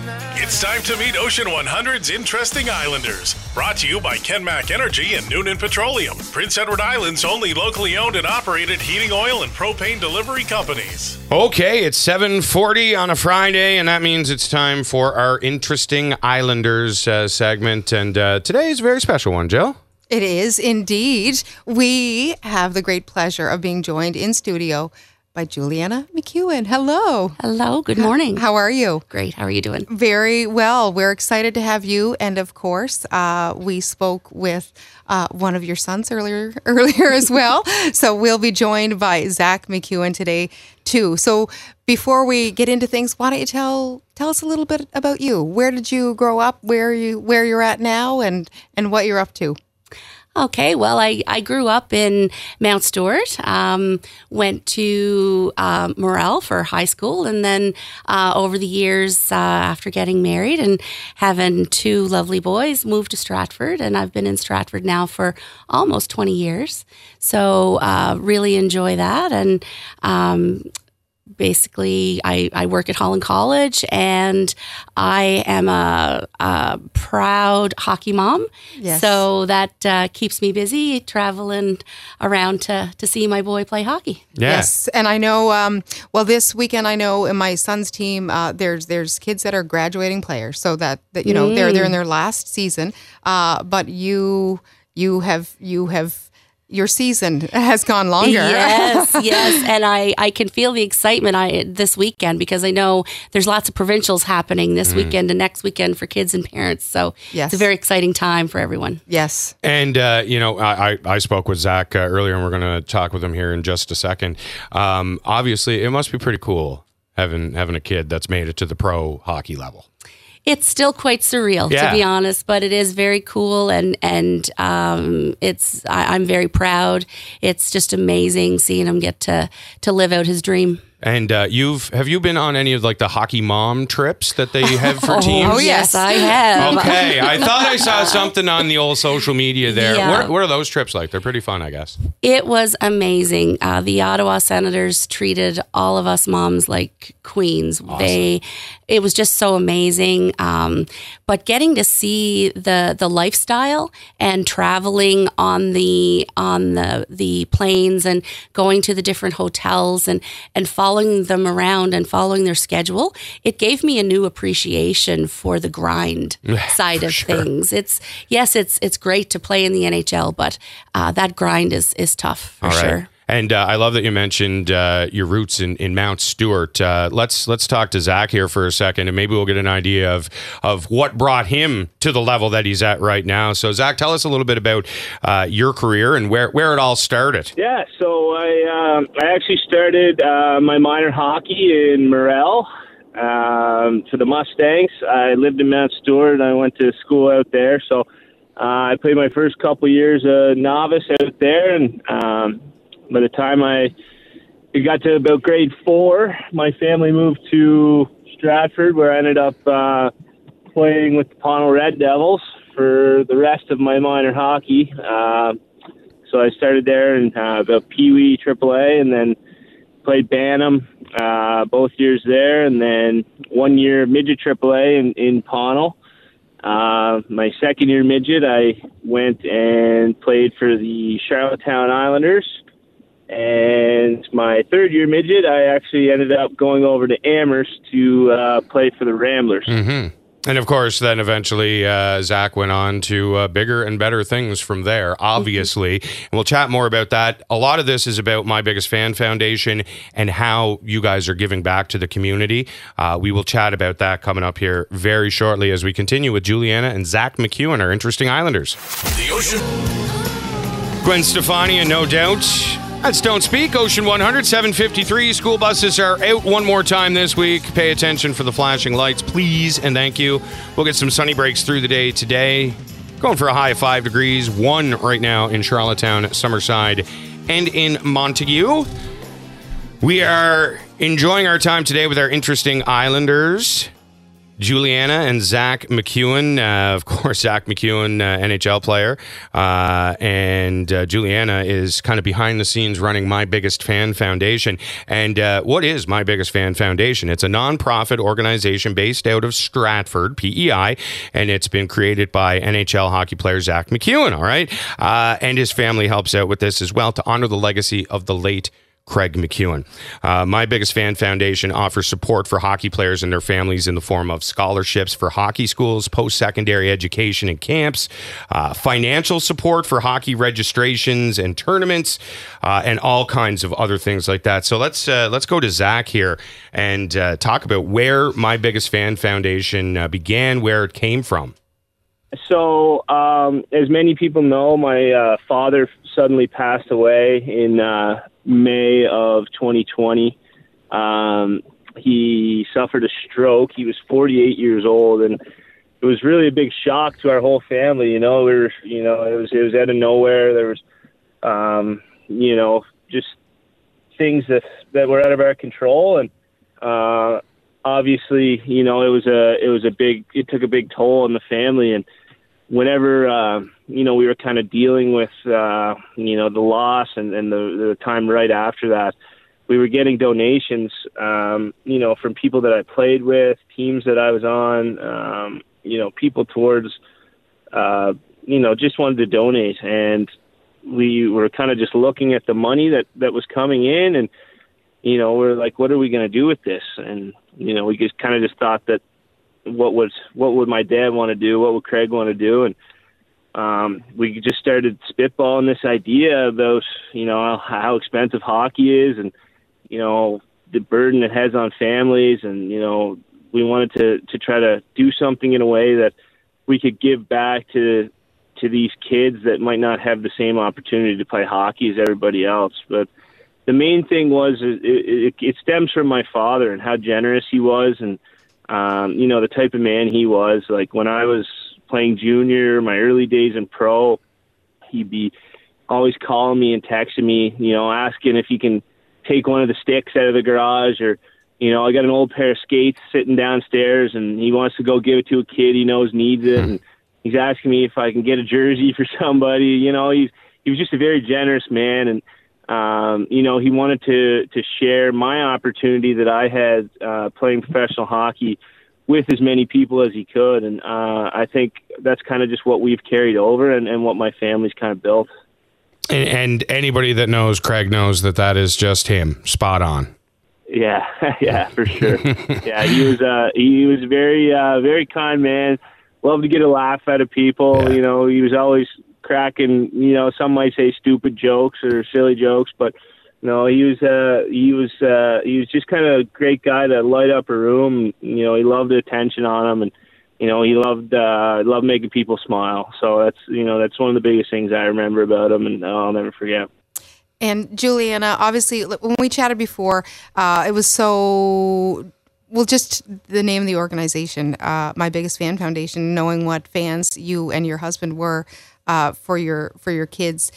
It's time to meet Ocean 100's Interesting Islanders. Brought to you by Kenmac Energy and Noonan Petroleum, Prince Edward Island's only locally owned and operated heating oil and propane delivery companies. Okay, it's 7:40 on a Friday, and that means it's time for our Interesting Islanders segment. And today is a very special one, Jill. It is indeed. We have the great pleasure of being joined in studio by Juliana McEwen. Hello. Hello. Good morning. How are you? Great. How are you doing? Very well. We're excited to have you. And of course, we spoke with one of your sons earlier as well. So we'll be joined by Zach McEwen today too. So before we get into things, why don't you tell us a little bit about you? Where did you grow up? Where you're at now, and what you're up to? Okay, well, I grew up in Mount Stewart, went to Morel for high school, and then over the years, after getting married and having two lovely boys, moved to Stratford, and I've been in Stratford now for almost 20 years. So really enjoy that, and basically, I work at Holland College, and I am a proud hockey mom. Yes. So that keeps me busy traveling around to see my boy play hockey. Yeah. Yes, and I know. Well, this weekend I know in my son's team, there's kids that are graduating players, so that you know they're in their last season. But you have. Your season has gone longer. Yes, and I can feel the excitement this weekend because I know there's lots of provincials happening this weekend and next weekend for kids and parents. So yes. It's a very exciting time for everyone. Yes. And, I spoke with Zach earlier, and we're going to talk with him here in just a second. Obviously, it must be pretty cool having a kid that's made it to the pro hockey level. It's still quite surreal, to be honest, but it is very cool, and I'm very proud. It's just amazing seeing him get to live out his dream. And have you been on any of like the hockey mom trips that they have for teams? Oh yes, I have. Okay, I thought I saw something on the old social media there. Yeah. What are those trips like? They're pretty fun, I guess. It was amazing. The Ottawa Senators treated all of us moms like queens. Awesome. It was just so amazing. But getting to see the lifestyle and traveling on the planes and going to the different hotels and following them around and following their schedule, it gave me a new appreciation for the grind side of things. It's great to play in the NHL, but that grind is tough for sure. And I love that you mentioned your roots in Mount Stewart. Let's talk to Zach here for a second, and maybe we'll get an idea of what brought him to the level that he's at right now. So, Zach, tell us a little bit about your career and where it all started. Yeah, so I actually started my minor hockey in Morel for the Mustangs. I lived in Mount Stewart, and I went to school out there. So I played my first couple years novice out there, and by the time I got to about grade 4, my family moved to Stratford, where I ended up playing with the Pownal Red Devils for the rest of my minor hockey. So I started there in about Pee Wee AAA, and then played Bantam both years there, and then 1 year midget AAA in Pownal. My second year midget, I went and played for the Charlottetown Islanders. And my third year midget, I actually ended up going over to Amherst to play for the Ramblers. Mm-hmm. And of course, then eventually Zach went on to bigger and better things from there, obviously. And we'll chat more about that. A lot of this is about My Biggest Fan Foundation and how you guys are giving back to the community. We will chat about that coming up here very shortly as we continue with Juliana and Zach McEwen, our Interesting Islanders. The Ocean. Gwen Stefani, no doubt. That's Don't Speak, Ocean 100, 753. School buses are out one more time this week. Pay attention for the flashing lights, please, and thank you. We'll get some sunny breaks through the day today. Going for a high of 5 degrees, 1 right now in Charlottetown, Summerside, and in Montague. We are enjoying our time today with our Interesting Islanders. Juliana and Zach McEwen. Of course, Zach McEwen, NHL player. And Juliana is kind of behind the scenes running My Biggest Fan Foundation. And what is My Biggest Fan Foundation? It's a nonprofit organization based out of Stratford, PEI, and it's been created by NHL hockey player Zach McEwen, all right? And his family helps out with this as well to honor the legacy of the late Craig McEwen. My Biggest Fan Foundation offers support for hockey players and their families in the form of scholarships for hockey schools, post-secondary education and camps, financial support for hockey registrations and tournaments, and all kinds of other things like that. So let's go to Zach here and talk about where My Biggest Fan Foundation began, where it came from. So, as many people know, my father suddenly passed away in May of 2020. He suffered a stroke. He was 48 years old, and it was really a big shock to our whole family. It was out of nowhere. There was, just things that were out of our control, and obviously, it took a big toll on the family. And whenever, we were kind of dealing with, the loss and the time right after that, we were getting donations, from people that I played with, teams that I was on, people towards, just wanted to donate. And we were kind of just looking at the money that was coming in, and, we're like, what are we going to do with this? And, we just kind of just thought that what would my dad want to do? What would Craig want to do? And we just started spitballing this idea about, how expensive hockey is, and, the burden it has on families. And, we wanted to try to do something in a way that we could give back to these kids that might not have the same opportunity to play hockey as everybody else. But the main thing was it stems from my father and how generous he was, and the type of man he was. Like when I was playing junior, my early days in pro, he'd be always calling me and texting me, asking if he can take one of the sticks out of the garage, or, I got an old pair of skates sitting downstairs and he wants to go give it to a kid he knows needs it. And he's asking me if I can get a jersey for somebody. He was just a very generous man. And, he wanted to share my opportunity that I had playing professional hockey with as many people as he could. And I think that's kind of just what we've carried over and what my family's kind of built. And anybody that knows Craig knows that is just him. Spot on. Yeah, yeah, for sure. Yeah, he was very, very kind man. Loved to get a laugh out of people. Yeah. He was always cracking, some might say stupid jokes or silly jokes, but no, he was just kind of a great guy to light up a room. He loved the attention on him, and he loved making people smile. So that's one of the biggest things I remember about him, and I'll never forget. And Juliana, obviously, when we chatted before, it was so. Well, just the name of the organization, My Biggest Fan Foundation, knowing what fans you and your husband were for your kids.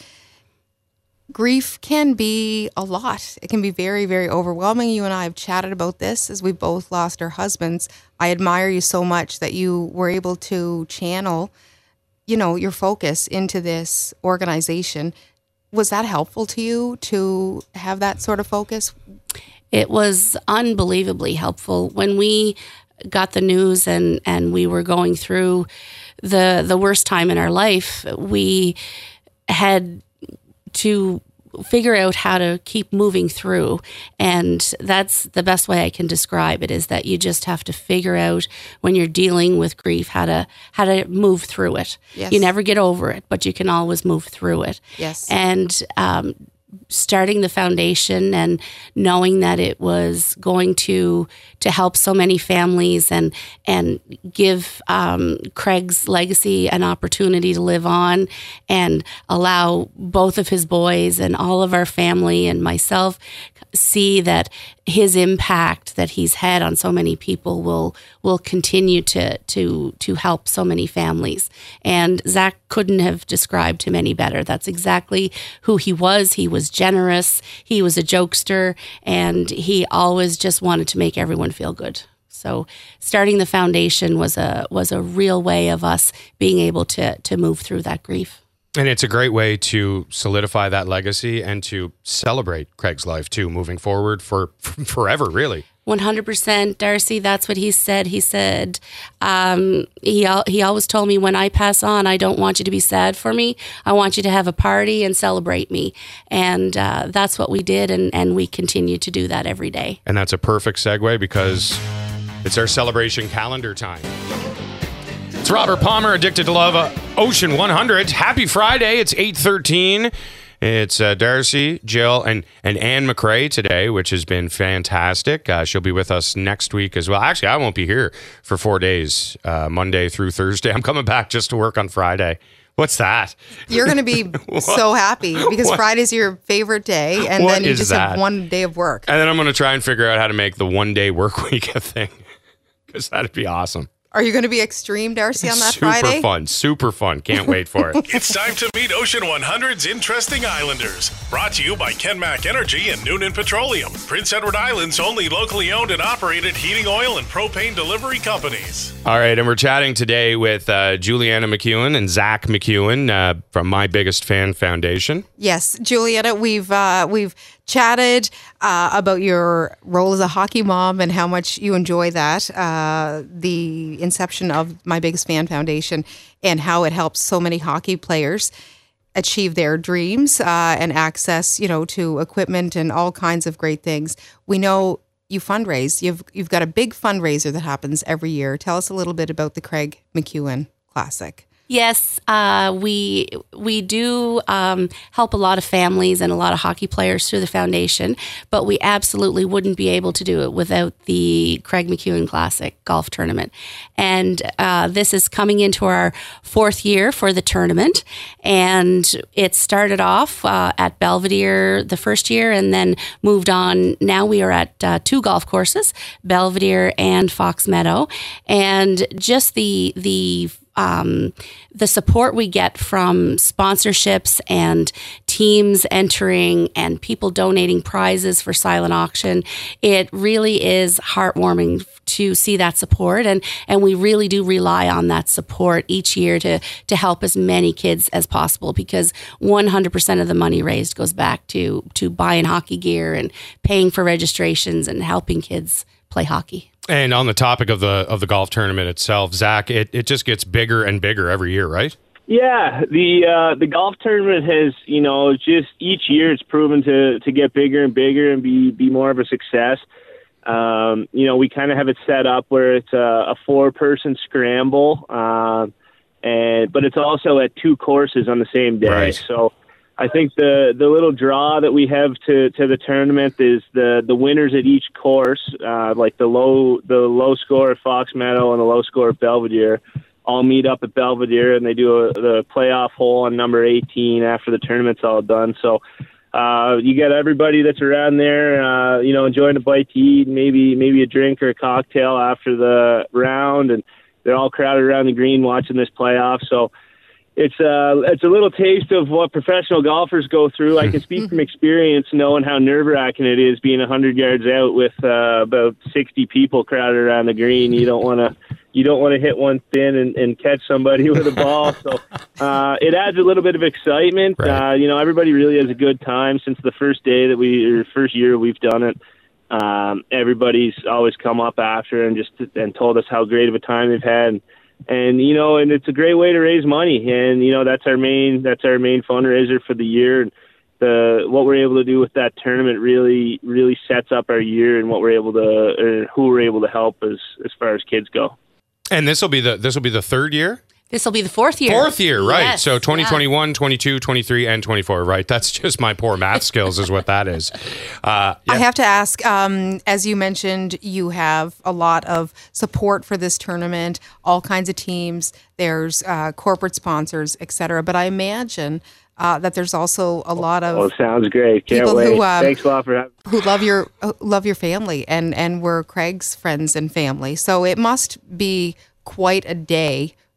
Grief can be a lot. It can be very, very overwhelming. You and I have chatted about this as we both lost our husbands. I admire you so much that you were able to channel, your focus into this organization. Was that helpful to you to have that sort of focus? It was unbelievably helpful. When we got the news and we were going through the worst time in our life, we had to figure out how to keep moving through. And that's the best way I can describe it, is that you just have to figure out when you're dealing with grief how to move through it. Yes. You never get over it, but you can always move through it. Yes. And starting the foundation and knowing that it was going to help so many families and give Craig's legacy an opportunity to live on, and allow both of his boys and all of our family and myself see that his impact that he's had on so many people will continue to help so many families. And Zach couldn't have described him any better. That's exactly who he was. He was generous. He was a jokester, and he always just wanted to make everyone feel good. So starting the foundation was a real way of us being able to move through that grief. And it's a great way to solidify that legacy and to celebrate Craig's life too, moving forward for forever, really. 100%, Darcy. That's what he said. He said he always told me, when I pass on, I don't want you to be sad for me. I want you to have a party and celebrate me. And that's what we did, and we continue to do that every day. And that's a perfect segue because it's our celebration calendar time. It's Robert Palmer, Addicted to Love, Ocean 100. Happy Friday. It's 8:13. It's Darcy, Jill, and Anne McRae today, which has been fantastic. She'll be with us next week as well. Actually, I won't be here for 4 days, Monday through Thursday. I'm coming back just to work on Friday. What's that? You're going to be so happy because Friday's your favorite day, and then you just have 1 day of work. And then I'm going to try and figure out how to make the 1 day work week a thing because that'd be awesome. Are you going to be extreme, Darcy, on that Friday? Super fun. Can't wait for it. It's time to meet Ocean 100's Interesting Islanders. Brought to you by KenMac Energy and Noonan Petroleum. Prince Edward Island's only locally owned and operated heating oil and propane delivery companies. All right, and we're chatting today with Juliana McEwen and Zach McEwen from My Biggest Fan Foundation. Yes, Juliana, we've chatted about your role as a hockey mom and how much you enjoy that, the inception of My Biggest Fan Foundation, and how it helps so many hockey players achieve their dreams and access, to equipment and all kinds of great things. We know you fundraise. You've got a big fundraiser that happens every year. Tell us a little bit about the Craig McEwen Classic. Yes, we do help a lot of families and a lot of hockey players through the foundation, but we absolutely wouldn't be able to do it without the Craig McEwen Classic golf tournament. And this is coming into our 4th year for the tournament, and it started off at Belvedere the first year and then moved on. Now we are at 2 golf courses, Belvedere and Fox Meadow, and just the support we get from sponsorships and teams entering and people donating prizes for silent auction, it really is heartwarming to see that support. And we really do rely on that support each year to help as many kids as possible, because 100% of the money raised goes back to buying hockey gear and paying for registrations and helping kids play hockey. And on the topic of the golf tournament itself, Zach, it just gets bigger and bigger every year, right? Yeah, the golf tournament has, just each year it's proven to get bigger and bigger and be more of a success. We kind of have it set up where it's a 4-person scramble, but it's also at 2 courses on the same day. Right. So I think the little draw that we have to the tournament is the winners at each course, like the low score at Fox Meadow and the low score at Belvedere, all meet up at Belvedere, and they do the playoff hole on number 18 after the tournament's all done. So you get everybody that's around there, enjoying a bite to eat, maybe a drink or a cocktail after the round, and they're all crowded around the green watching this playoff. So it's a little taste of what professional golfers go through. I can speak from experience, knowing how nerve-wracking it is being 100 yards out with about 60 people crowded around the green. You don't want to hit one thin and catch somebody with a ball. So it adds a little bit of excitement. Right. Everybody really has a good time since the first day first year we've done it. Everybody's always come up after and told us how great of a time they've had. And it's a great way to raise money, and that's our main fundraiser for the year. And what we're able to do with that tournament really sets up our year and what we're able to, or who we're able to help as far as kids go. And this will be the 3rd year. This will be the 4th year. 4th year, right. Yes, so 2021, 22, 23, and 24, right? That's just my poor math skills is what that is. Yeah. I have to ask, as you mentioned, you have a lot of support for this tournament, all kinds of teams, there's corporate sponsors, et cetera. But I imagine that there's also a lot of sounds great. Can't people wait. who Thanks a lot for having who love your family and were Craig's friends and family. So it must be quite a day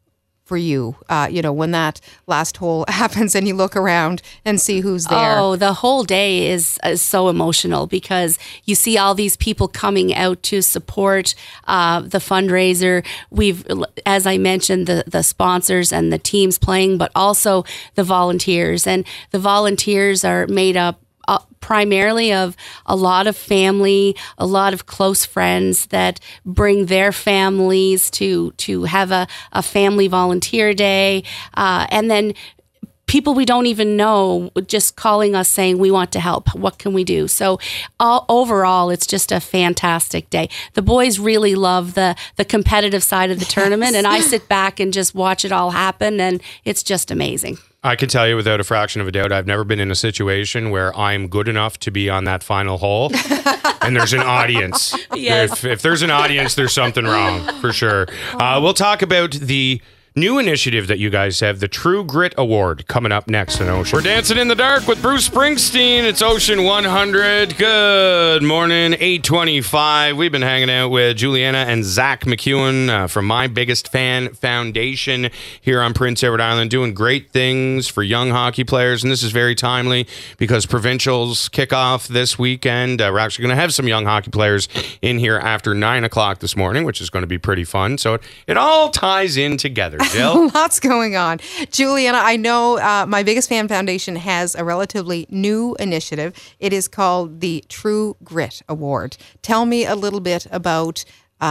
for you, when that last hole happens and you look around and see who's there? Oh, the whole day is so emotional because you see all these people coming out to support the fundraiser. We've, as I mentioned, the sponsors and the teams playing, but also the volunteers. And the volunteers are made up primarily of a lot of family, a lot of close friends that bring their families to have a family volunteer day. And then people we don't even know just calling us saying, we want to help. What can we do? So overall, it's just a fantastic day. The boys really love the competitive side of the tournament, and I sit back and just watch it all happen, and it's just amazing. I can tell you without a fraction of a doubt, I've never been in a situation where I'm good enough to be on that final hole and there's an audience. Yes. If there's an audience, there's something wrong for sure. We'll talk about the new initiative that you guys have, the True Grit Award, coming up next in Ocean. We're dancing in the dark with Bruce Springsteen. It's Ocean 100. Good morning, 8:25. We've been hanging out with Juliana and Zach McEwen from My Biggest Fan Foundation here on Prince Edward Island, doing great things for young hockey players. And this is very timely because provincials kick off this weekend. We're actually going to have some young hockey players in here after 9 o'clock this morning, which is going to be pretty fun. So it all ties in together. Jill? Lots going on. Juliana, I know My Biggest Fan Foundation has a relatively new initiative. It is called the True Grit Award. Tell me a little bit about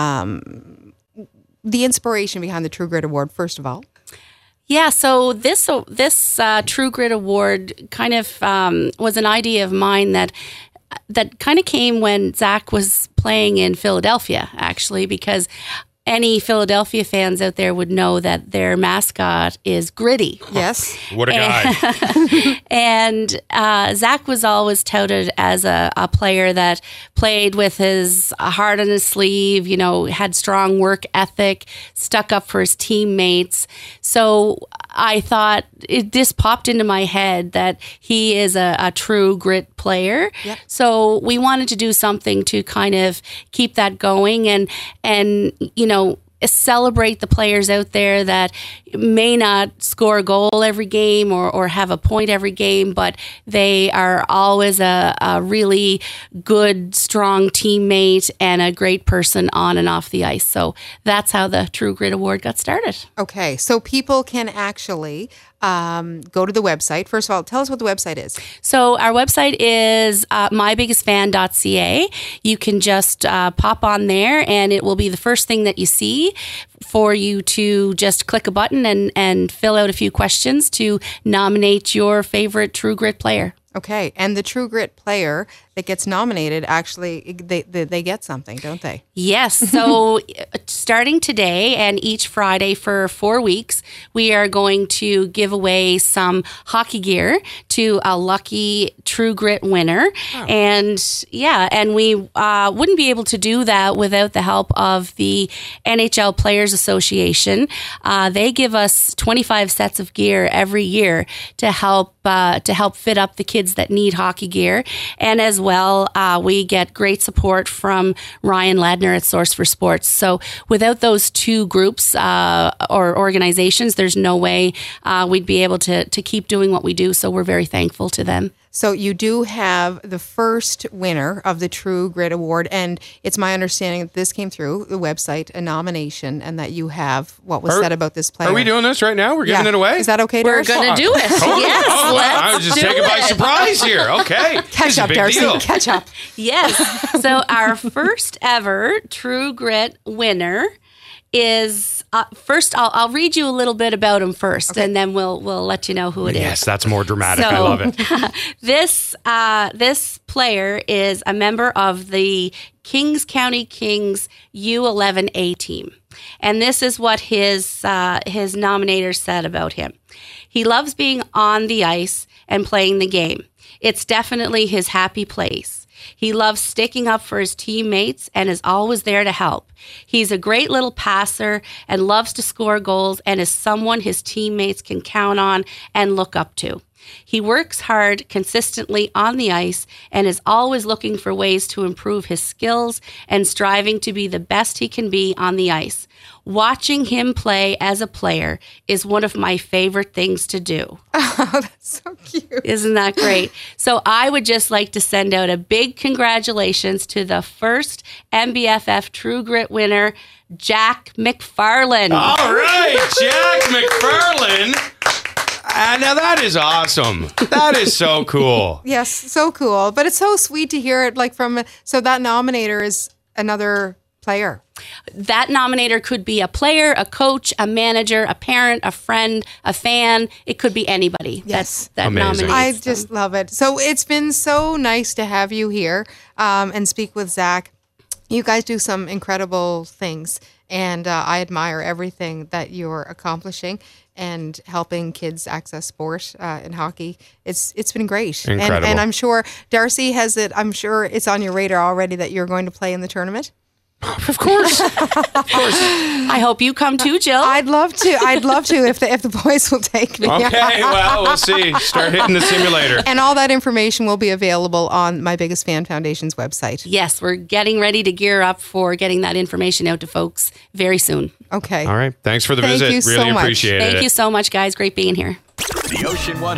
the inspiration behind the True Grit Award, first of all. Yeah, so this True Grit Award kind of was an idea of mine that kind of came when Zach was playing in Philadelphia, actually, because any Philadelphia fans out there would know that their mascot is Gritty. Yes. What a guy. And Zach was always touted as a player that played with his heart on his sleeve, had strong work ethic, stuck up for his teammates. So I thought this popped into my head that he is a true grit player. Yep. So we wanted to do something to kind of keep that going and celebrate the players out there that may not score a goal every game or have a point every game, but they are always a really good, strong teammate and a great person on and off the ice. So that's how the True Grit Award got started. Okay, so people can actually go to the website. First of all, tell us what the website is. So our website is mybiggestfan.ca. You can just pop on there and it will be the first thing that you see for you to just click a button and fill out a few questions to nominate your favorite True Grit player. Okay, and the True Grit player that gets nominated, actually, they get something, don't they? Yes. So starting today and each Friday for 4 weeks, we are going to give away some hockey gear to a lucky True Grit winner. Oh. And we wouldn't be able to do that without the help of the NHL Players Association. They give us 25 sets of gear every year to help fit up the kids that need hockey gear. And as well, we get great support from Ryan Ladner at Source for Sports. So without those two groups or organizations, there's no way we'd be able to keep doing what we do. So we're very thankful to them. So you do have the first winner of the True Grit Award, and it's my understanding that this came through the website, a nomination, and that you have what was said about this player. Are we doing this right now? We're giving it away? Is that okay, We're Darcy? going to do it. Yes, I was just taken by surprise here. Okay. Catch up, Darcy. Deal. Catch up. Yes. So our first ever True Grit winner is first. I'll read you a little bit about him first, okay, and then we'll let you know who it is. Yes, that's more dramatic. I love it. This player is a member of the Kings County Kings U11A team, and this is what his nominator said about him. He loves being on the ice and playing the game. It's definitely his happy place. He loves sticking up for his teammates and is always there to help. He's a great little passer and loves to score goals and is someone his teammates can count on and look up to. He works hard consistently on the ice and is always looking for ways to improve his skills and striving to be the best he can be on the ice. Watching him play as a player is one of my favorite things to do. Oh, that's so cute. Isn't that great? So I would just like to send out a big congratulations to the first MBFF True Grit winner, Jack McFarlane. All right, Jack McFarlane. Now that is awesome. That is so cool. Yes, so cool. But it's so sweet to hear it so that nominator is another player. That nominator could be a player, a coach, a manager, a parent, a friend, a fan. It could be anybody. Yes. That Amazing. nominates I them. just love it. So it's been so nice to have you here and speak with Zach. You guys do some incredible things, and I admire everything that you're accomplishing and helping kids access sport in hockey. It's been great. Incredible. And I'm sure Darcy has it. I'm sure it's on your radar already that you're going to play in the tournament. Of course. I hope you come too, Jill. I'd love to. if the boys will take me. Okay, well, we'll see. Start hitting the simulator. And all that information will be available on My Biggest Fan Foundation's website. Yes, we're getting ready to gear up for getting that information out to folks very soon. Okay. All right. Thanks for the Thank visit. you so Really much. appreciate it. Thank you so much, guys. Great being here. The Ocean